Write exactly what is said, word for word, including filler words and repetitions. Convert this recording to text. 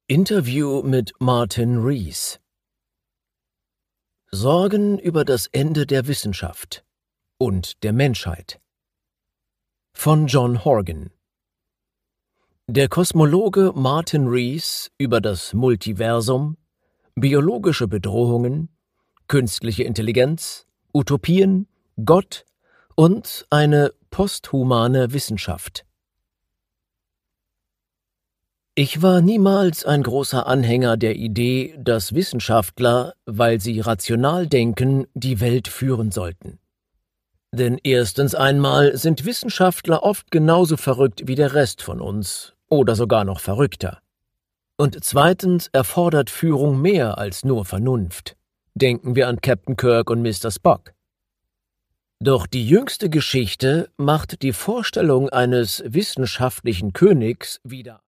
Interview mit Martin Rees. Sorgen über das Ende der Wissenschaft und der Menschheit von John Horgan. Der Kosmologe Martin Rees über das Multiversum, biologische Bedrohungen, künstliche Intelligenz, Utopien, Gott und eine posthumane Wissenschaft. Ich war niemals ein großer Anhänger der Idee, dass Wissenschaftler, weil sie rational denken, die Welt führen sollten. Denn erstens einmal sind Wissenschaftler oft genauso verrückt wie der Rest von uns oder sogar noch verrückter. Und zweitens erfordert Führung mehr als nur Vernunft. Denken wir an Captain Kirk und Mister Spock. Doch die jüngste Geschichte macht die Vorstellung eines wissenschaftlichen Königs wieder